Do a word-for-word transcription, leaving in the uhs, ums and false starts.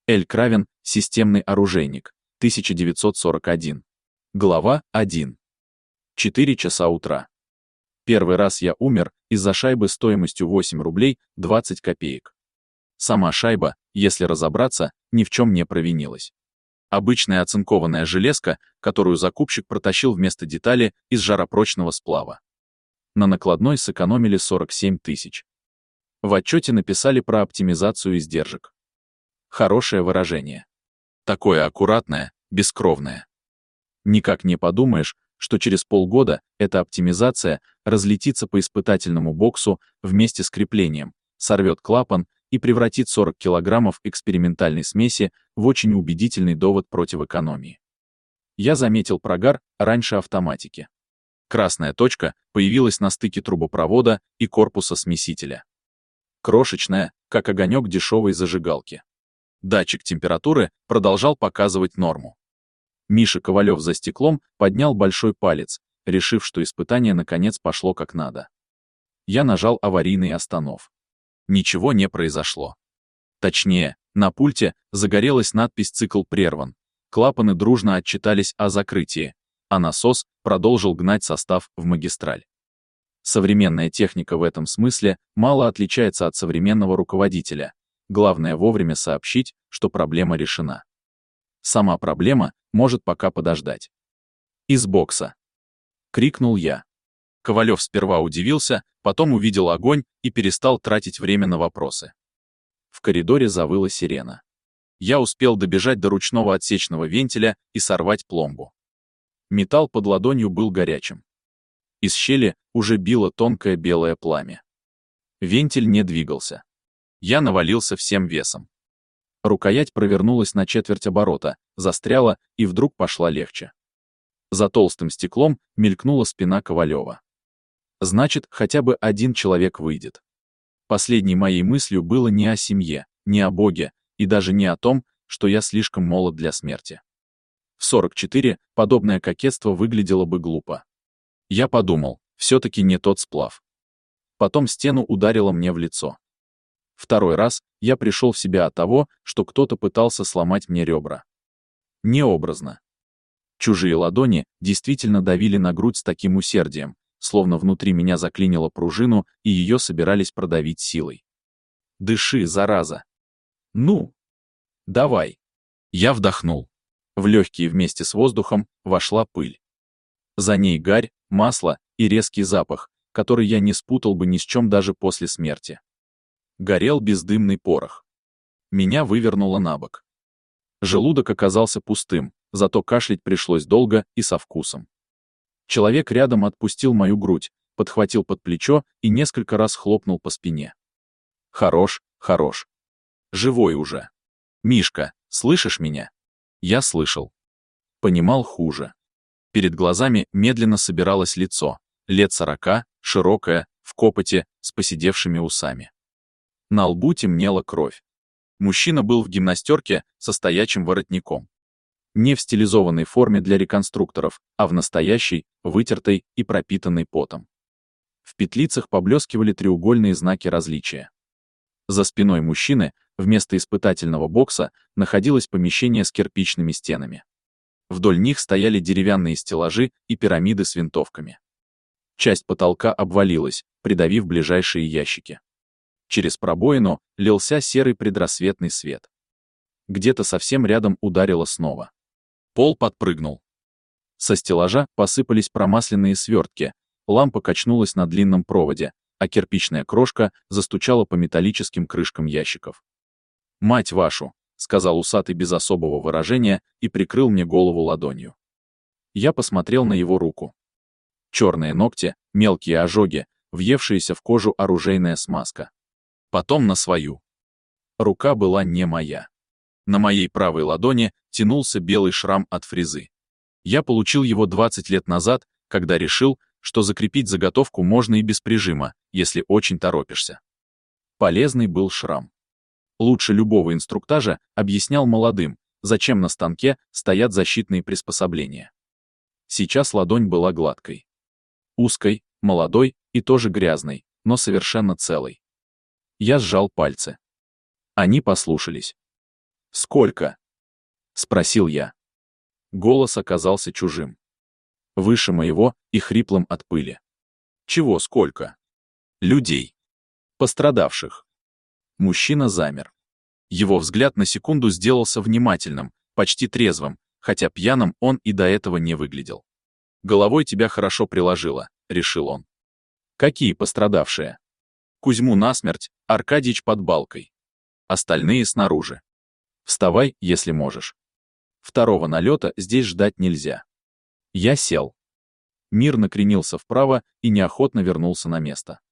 Эль Кравен, системный оружейник, тысяча девятьсот сорок один. Глава один. Четыре часа утра. Первый раз я умер из-за шайбы стоимостью восемь рублей двадцать копеек. Сама шайба, если разобраться, ни в чем не провинилась. Обычная оцинкованная железка, которую закупщик протащил вместо детали из жаропрочного сплава. На накладной сэкономили сорок семь тысяч. В отчете написали про оптимизацию издержек. Хорошее выражение. Такое аккуратное, бескровное. Никак не подумаешь, что через полгода эта оптимизация разлетится по испытательному боксу вместе с креплением, сорвет клапан и превратит сорок килограммов экспериментальной смеси в очень убедительный довод против экономии. Я заметил прогар раньше автоматики. Красная точка появилась на стыке трубопровода и корпуса смесителя. Крошечная, как огонек дешевой зажигалки. Датчик температуры продолжал показывать норму. Миша Ковалев за стеклом поднял большой палец, решив, что испытание наконец пошло как надо. Я нажал аварийный останов. Ничего не произошло. Точнее, на пульте загорелась надпись «Цикл прерван». Клапаны дружно отчитались о закрытии, а насос продолжил гнать состав в магистраль. Современная техника в этом смысле мало отличается от современного руководителя. Главное вовремя сообщить, что проблема решена. Сама проблема может пока подождать. «Из бокса!» — крикнул я. Ковалев сперва удивился, потом увидел огонь и перестал тратить время на вопросы. В коридоре завыла сирена. Я успел добежать до ручного отсечного вентиля и сорвать пломбу. Металл под ладонью был горячим. Из щели уже било тонкое белое пламя. Вентиль не двигался. Я навалился всем весом. Рукоять провернулась на четверть оборота, застряла и вдруг пошла легче. За толстым стеклом мелькнула спина Ковалева. Значит, хотя бы один человек выйдет. Последней моей мыслью было не о семье, не о Боге, и даже не о том, что я слишком молод для смерти. В сорок четыре подобное кокетство выглядело бы глупо. Я подумал, все-таки не тот сплав. Потом стену ударило мне в лицо. Второй раз я пришел в себя от того, что кто-то пытался сломать мне ребра. Необразно. Чужие ладони действительно давили на грудь с таким усердием, словно внутри меня заклинило пружину, и ее собирались продавить силой. «Дыши, зараза!» «Ну? Давай!» Я вдохнул. В легкие вместе с воздухом вошла пыль. За ней гарь, масло и резкий запах, который я не спутал бы ни с чем даже после смерти. Горел бездымный порох. Меня вывернуло на бок. Желудок оказался пустым, зато кашлять пришлось долго и со вкусом. Человек рядом отпустил мою грудь, подхватил под плечо и несколько раз хлопнул по спине. «Хорош, хорош. Живой уже. Мишка, слышишь меня?» Я слышал. Понимал хуже. Перед глазами медленно собиралось лицо, лет сорока, широкое, в копоте, с поседевшими усами. На лбу темнела кровь. Мужчина был в гимнастерке со стоячим воротником. Не в стилизованной форме для реконструкторов, а в настоящей, вытертой и пропитанной потом. В петлицах поблескивали треугольные знаки различия. За спиной мужчины, вместо испытательного бокса, находилось помещение с кирпичными стенами. Вдоль них стояли деревянные стеллажи и пирамиды с винтовками. Часть потолка обвалилась, придавив ближайшие ящики. Через пробоину лился серый предрассветный свет. Где-то совсем рядом ударило снова. Пол подпрыгнул. Со стеллажа посыпались промасленные свертки, лампа качнулась на длинном проводе, а кирпичная крошка застучала по металлическим крышкам ящиков. «Мать вашу!» — сказал усатый без особого выражения и прикрыл мне голову ладонью. Я посмотрел на его руку. Черные ногти, мелкие ожоги, въевшаяся в кожу оружейная смазка. Потом на свою. Рука была не моя. На моей правой ладони тянулся белый шрам от фрезы. Я получил его двадцать лет назад, когда решил, что закрепить заготовку можно и без прижима, если очень торопишься. Полезный был шрам. Лучше любого инструктажа объяснял молодым, зачем на станке стоят защитные приспособления. Сейчас ладонь была гладкой. Узкой, молодой и тоже грязной, но совершенно целой. Я сжал пальцы. Они послушались. «Сколько?» — спросил я. Голос оказался чужим. Выше моего и хриплым от пыли. «Чего сколько?» «Людей. Пострадавших». Мужчина замер. Его взгляд на секунду сделался внимательным, почти трезвым, хотя пьяным он и до этого не выглядел. «Головой тебя хорошо приложило», — решил он. «Какие пострадавшие?» «Кузьму насмерть, Аркадьич под балкой. Остальные снаружи. Вставай, если можешь. Второго налета здесь ждать нельзя». Я сел. Мир накренился вправо и неохотно вернулся на место.